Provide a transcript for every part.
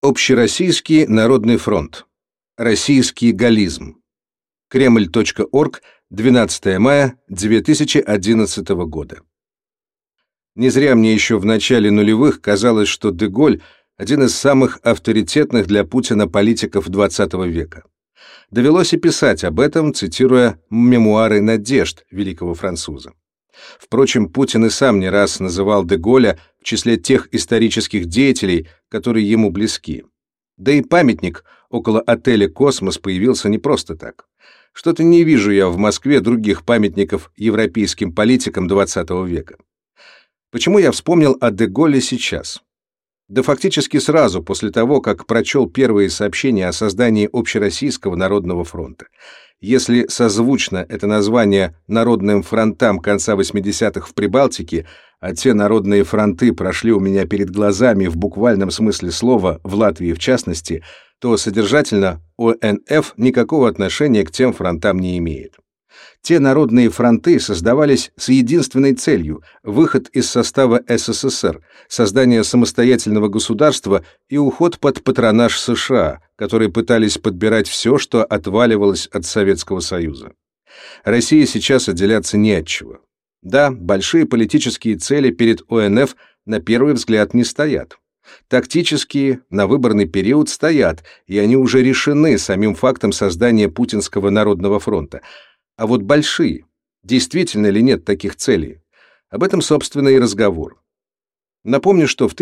Общероссийский народный фронт. Российский галлизм. Кремль.орг, 12 мая 2011 года. Не зря мне еще в начале нулевых казалось, что де-Голь – один из самых авторитетных для Путина политиков XX века. Довелось и писать об этом, цитируя мемуары надежд великого француза. Впрочем, Путин и сам не раз называл де-Голля в числе тех исторических деятелей, которые ему близки. Да и памятник около отеля «Космос» появился не просто так. Что-то не вижу я в Москве других памятников европейским политикам XX века. Почему я вспомнил о де-Голле сейчас? Да фактически сразу после того, как прочел первые сообщения о создании Общероссийского народного фронта. Если созвучно это название народным фронтам конца 80-х в Прибалтике, а те народные фронты прошли у меня перед глазами в буквальном смысле слова, в Латвии в частности, то содержательно ОНФ никакого отношения к тем фронтам не имеет. Те народные фронты создавались с единственной целью – выход из состава СССР, создание самостоятельного государства и уход под патронаж США, которые пытались подбирать все, что отваливалось от Советского Союза. России сейчас отделяться не от чего. Да, большие политические цели перед ОНФ на первый взгляд не стоят. Тактические, на выборный период стоят, и они уже решены самим фактом создания Путинского народного фронта. А вот большие, действительно ли нет таких целей? Об этом, собственно, и разговор. Напомню, что в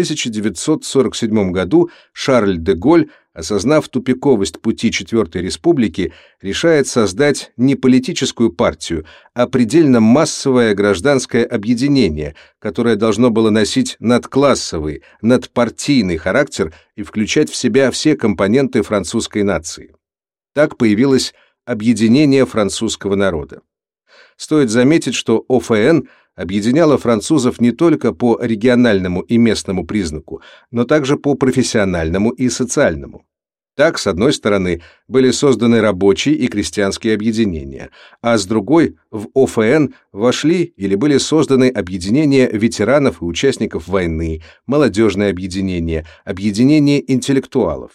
1947 году Шарль де Голль, осознав тупиковость пути Четвертой Республики, решает создать не политическую партию, а предельно массовое гражданское объединение, которое должно было носить надклассовый, надпартийный характер и включать в себя все компоненты французской нации. Так появилось Объединение французского народа. Стоит заметить, что ОФН объединяло французов не только по региональному и местному признаку, но также по профессиональному и социальному. Так, с одной стороны, были созданы рабочие и крестьянские объединения, а с другой в ОФН вошли или были созданы объединения ветеранов и участников войны, молодежные объединения, объединения интеллектуалов.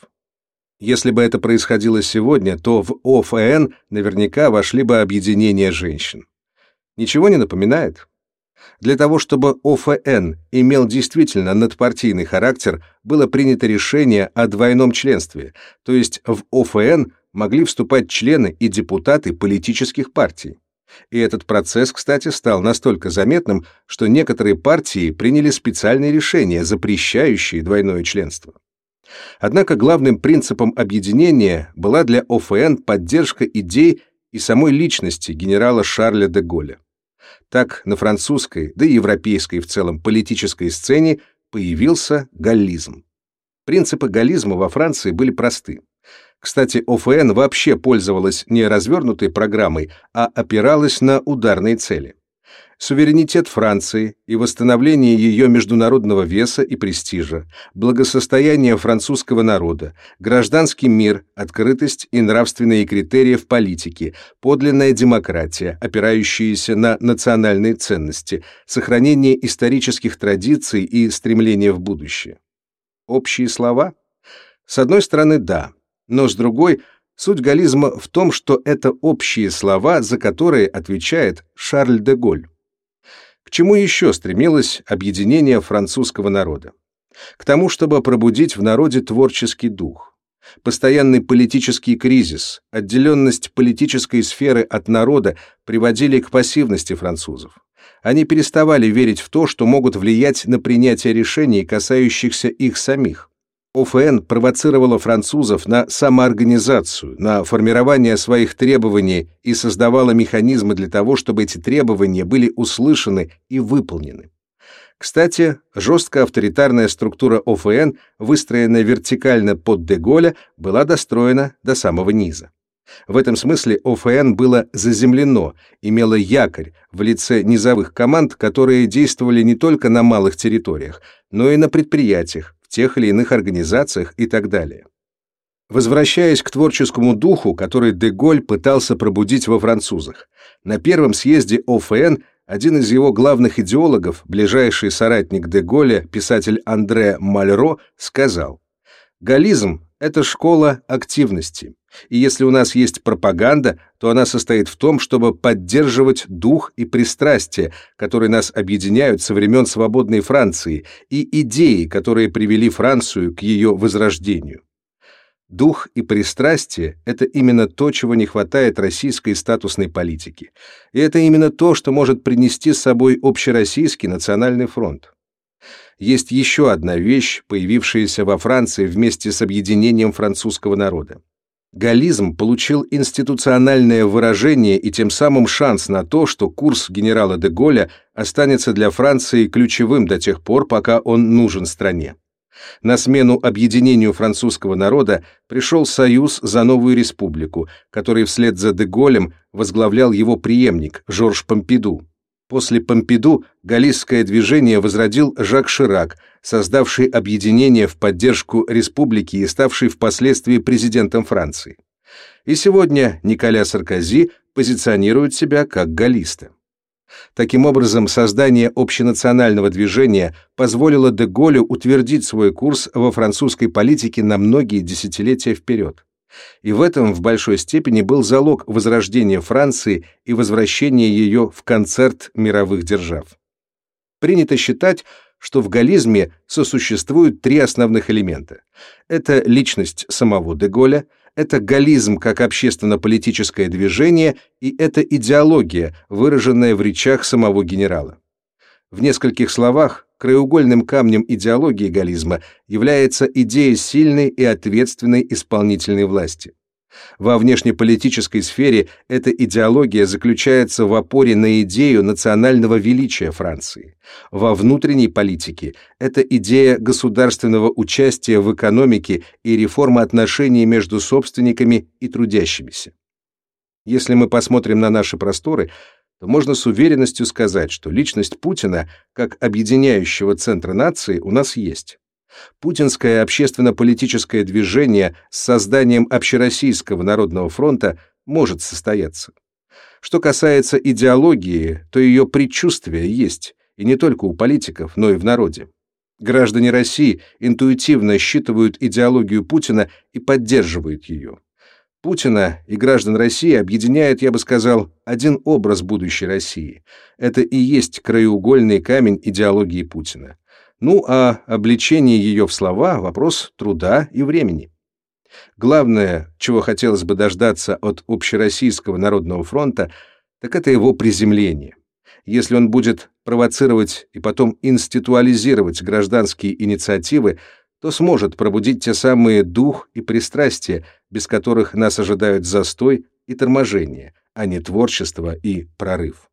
Если бы это происходило сегодня, то в ОФН наверняка вошли бы объединения женщин. Ничего не напоминает? Для того, чтобы ОФН имел действительно надпартийный характер, было принято решение о двойном членстве, то есть в ОФН могли вступать члены и депутаты политических партий. И этот процесс, кстати, стал настолько заметным, что некоторые партии приняли специальные решения, запрещающие двойное членство. Однако главным принципом объединения была для ОФН поддержка идей и самой личности генерала Шарля де Голля. Так на французской, да и европейской в целом политической сцене появился галлизм. Принципы галлизма во Франции были просты. Кстати, ОФН вообще пользовалась не развернутой программой, а опиралась на ударные цели. Суверенитет Франции и восстановление ее международного веса и престижа, благосостояние французского народа, гражданский мир, открытость и нравственные критерии в политике, подлинная демократия, опирающаяся на национальные ценности, сохранение исторических традиций и стремление в будущее. Общие слова? С одной стороны, да, но с другой – суть галлизма в том, что это общие слова, за которые отвечает Шарль де Голль. К чему еще стремилось объединение французского народа? К тому, чтобы пробудить в народе творческий дух. Постоянный политический кризис, отделенность политической сферы от народа приводили к пассивности французов. Они переставали верить в то, что могут влиять на принятие решений, касающихся их самих. ОФН провоцировала французов на самоорганизацию, на формирование своих требований и создавала механизмы для того, чтобы эти требования были услышаны и выполнены. Кстати, жестко авторитарная структура ОФН, выстроенная вертикально под де Голля, была достроена до самого низа. В этом смысле ОФН было заземлено, имело якорь в лице низовых команд, которые действовали не только на малых территориях, но и на предприятиях, в тех или иных организациях и так далее. Возвращаясь к творческому духу, который де Голль пытался пробудить во французах, на первом съезде ОФН один из его главных идеологов, ближайший соратник де Голля, писатель Андре Мальро, сказал: Галлизм — это школа активности. И если у нас есть пропаганда, то она состоит в том, чтобы поддерживать дух и пристрастия, которые нас объединяют со времен свободной Франции, и идеи, которые привели Францию к ее возрождению. Дух и пристрастие — это именно то, чего не хватает российской статусной политике. И это именно то, что может принести с собой общероссийский национальный фронт. Есть еще одна вещь, появившаяся во Франции вместе с объединением французского народа. Галлизм получил институциональное выражение и тем самым шанс на то, что курс генерала де Голля останется для Франции ключевым до тех пор, пока он нужен стране. На смену объединению французского народа пришел Союз за новую республику, который вслед за де Голлем возглавлял его преемник Жорж Помпиду. После Помпиду галлистское движение возродил Жак Ширак, создавший объединение в поддержку республики и ставший впоследствии президентом Франции. И сегодня Николя Саркози позиционирует себя как галлиста. Таким образом, создание общенационального движения позволило де Голлю утвердить свой курс во французской политике на многие десятилетия вперед. И в этом в большой степени был залог возрождения Франции и возвращения ее в концерт мировых держав. Принято считать, что в галлизме сосуществуют три основных элемента. Это личность самого де Голля, это галлизм как общественно-политическое движение, и это идеология, выраженная в речах самого генерала. В нескольких словах, краеугольным камнем идеологии галлизма является идея сильной и ответственной исполнительной власти. Во внешнеполитической сфере эта идеология заключается в опоре на идею национального величия Франции. Во внутренней политике это идея государственного участия в экономике и реформы отношений между собственниками и трудящимися. Если мы посмотрим на наши просторы, то можно с уверенностью сказать, что личность Путина как объединяющего центра нации у нас есть. Путинское общественно-политическое движение с созданием Общероссийского народного фронта может состояться. Что касается идеологии, то ее предчувствие есть, и не только у политиков, но и в народе. Граждане России интуитивно считывают идеологию Путина и поддерживают ее. Путина и граждан России объединяет, я бы сказал, один образ будущей России. Это и есть краеугольный камень идеологии Путина. Ну а обличение ее в слова – вопрос труда и времени. Главное, чего хотелось бы дождаться от Общероссийского народного фронта, так это его приземление. Если он будет провоцировать и потом институализировать гражданские инициативы, то сможет пробудить те самые дух и пристрастия, без которых нас ожидают застой и торможение, а не творчество и прорыв.